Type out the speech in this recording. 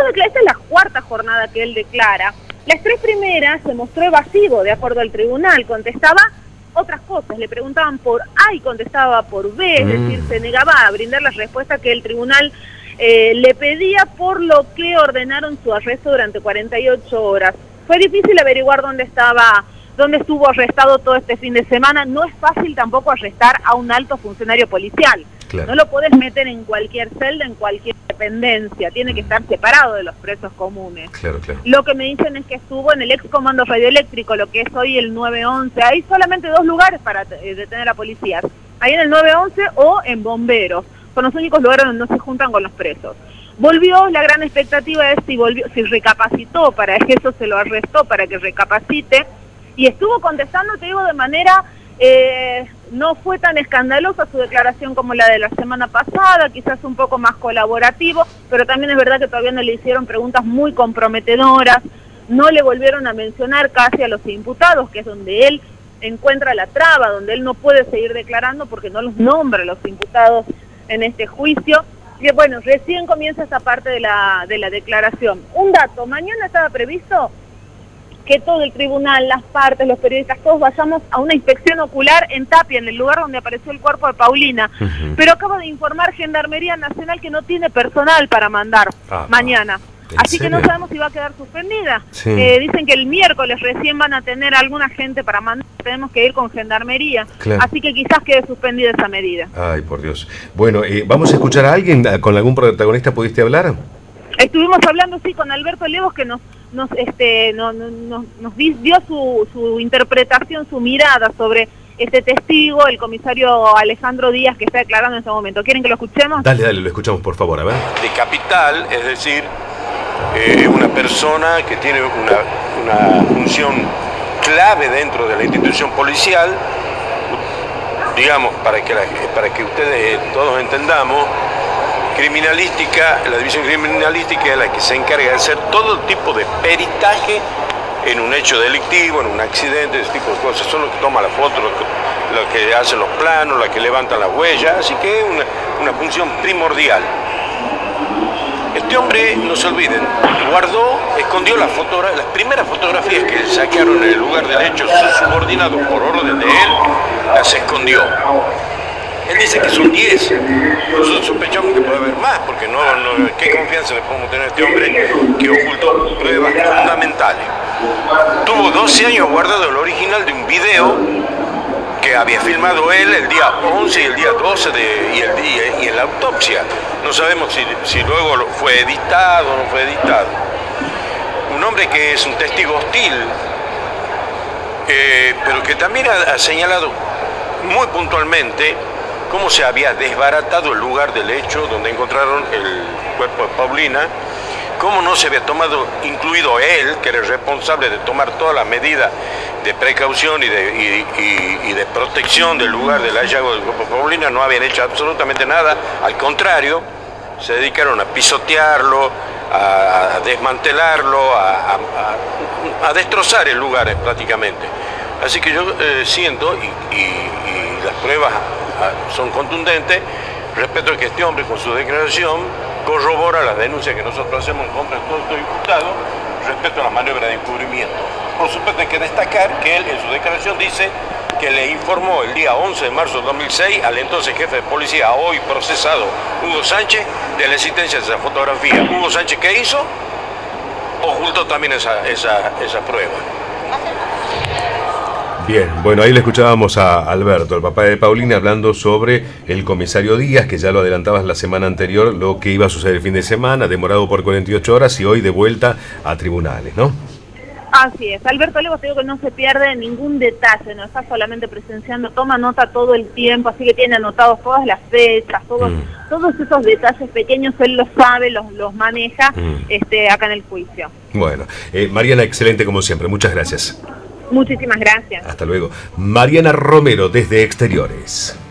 esta es la cuarta jornada que él declara. Las 3 primeras se mostró evasivo, de acuerdo al tribunal, contestaba otras cosas, le preguntaban por A y contestaba por B, es decir, se negaba a brindar la respuesta que el tribunal le pedía, por lo que ordenaron su arresto durante 48 horas. Fue difícil averiguar dónde estuvo arrestado todo este fin de semana. No es fácil tampoco arrestar a un alto funcionario policial. Claro. No lo podés meter en cualquier celda, en cualquier dependencia, tiene que estar separado de los presos comunes. Claro, claro. Lo que me dicen es que estuvo en el ex comando radioeléctrico, lo que es hoy el 911. Hay solamente 2 lugares para detener a policías, ahí en el 911 o en bomberos. Son los únicos lugares donde no se juntan con los presos. Volvió, la gran expectativa es si recapacitó, para eso se lo arrestó, para que recapacite, y estuvo contestando, te digo, de manera... no fue tan escandalosa su declaración como la de la semana pasada, quizás un poco más colaborativo, pero también es verdad que todavía no le hicieron preguntas muy comprometedoras, no le volvieron a mencionar casi a los imputados, que es donde él encuentra la traba, donde él no puede seguir declarando porque no los nombra a los imputados en este juicio. Y bueno, recién comienza esta parte de la declaración. Un dato, mañana estaba previsto que todo el tribunal, las partes, los periodistas, todos vayamos a una inspección ocular en Tapia, en el lugar donde apareció el cuerpo de Paulina. Pero acaba de informar Gendarmería Nacional que no tiene personal para mandar mañana. Así que no sabemos si va a quedar suspendida. Sí. Dicen que el miércoles recién van a tener alguna gente para mandar, tenemos que ir con Gendarmería. Claro. Así que quizás quede suspendida esa medida. Ay, por Dios. Bueno, ¿vamos a escuchar a alguien? ¿Con algún protagonista pudiste hablar? Estuvimos hablando, sí, con Alberto Levos, que nos dio su interpretación, su mirada sobre este testigo, el comisario Alejandro Díaz, que está declarando en este momento. ¿Quieren que lo escuchemos? Dale, lo escuchamos, por favor, a ver. De capital, es decir, una persona que tiene una función clave dentro de la institución policial, digamos, para que ustedes todos entendamos. Criminalística, la división criminalística es la que se encarga de hacer todo tipo de peritaje en un hecho delictivo, en un accidente, ese tipo de cosas. Son los que toman las fotos, los que hacen los planos, los que levantan las huellas, así que es una función primordial. Este hombre, no se olviden, escondió las primeras fotografías que sacaron en el lugar del hecho, su subordinado por orden de él, las escondió. Él dice que son 10, nosotros sospechamos que puede haber más, porque ¿qué confianza le podemos tener a este hombre que ocultó pruebas fundamentales? Tuvo 12 años guardado el original de un video que había filmado él el día 11 y el día 12 y en la autopsia. No sabemos si luego fue editado o no fue editado. Un hombre que es un testigo hostil, pero que también ha señalado muy puntualmente cómo se había desbaratado el lugar del hecho donde encontraron el cuerpo de Paulina, cómo no se había tomado, incluido él, que era el responsable de tomar todas las medidas de precaución y de protección del lugar del hallazgo del cuerpo de Paulina, no habían hecho absolutamente nada, al contrario, se dedicaron a pisotearlo, a desmantelarlo, a destrozar el lugar prácticamente. Así que yo siento, y las pruebas son contundentes, respecto a que este hombre con su declaración corrobora las denuncias que nosotros hacemos en contra de todos estos imputados respecto a la maniobra de encubrimiento. Por supuesto hay que destacar que él en su declaración dice que le informó el día 11 de marzo de 2006 al entonces jefe de policía, hoy procesado, Hugo Sánchez, de la existencia de esa fotografía. Hugo Sánchez, ¿qué hizo? Ocultó también esa prueba. Bien, bueno, ahí le escuchábamos a Alberto, el papá de Paulina, hablando sobre el comisario Díaz, que ya lo adelantabas la semana anterior, lo que iba a suceder el fin de semana, demorado por 48 horas y hoy de vuelta a tribunales, ¿no? Así es, Alberto Levos, te digo que no se pierde ningún detalle, no está solamente presenciando, toma nota todo el tiempo, así que tiene anotados todas las fechas, todos esos detalles pequeños, él los sabe, los maneja acá en el juicio. Bueno, Mariana, excelente como siempre, muchas gracias. Muchísimas gracias. Hasta luego. Mariana Romero, desde Exteriores.